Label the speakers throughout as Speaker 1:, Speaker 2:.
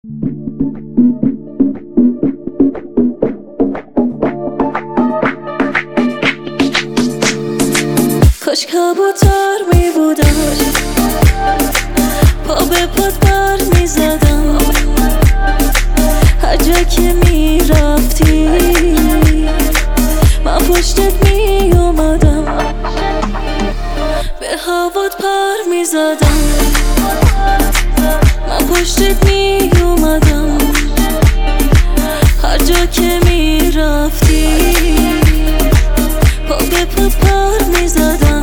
Speaker 1: کاش کبوتر می بودم، پا به پات بر می زدم، هر جا که می رفتی من پشتت می اومدم، به هوات پر می زدم، من پشتت می اومدم، هر جا که می رفتی پا به پات پر می زدم.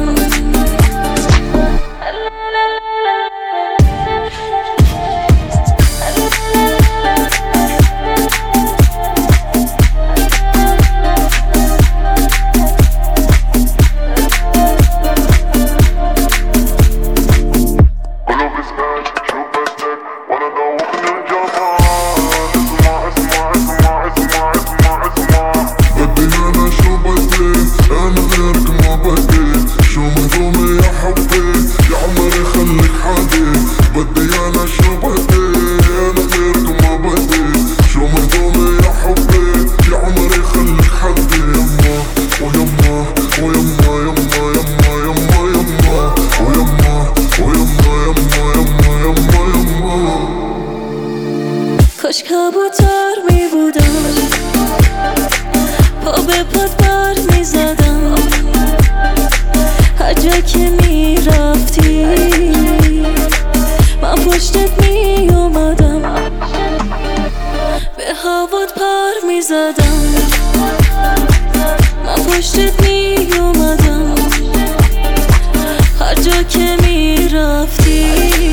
Speaker 1: کاش کبوتر می بودم، پا به پات بر می زدم، هر جا که می رفتی من پشتت می اومدم، به هوات پر می زدم، من پشتت می اومدم، هر جا که می رفتی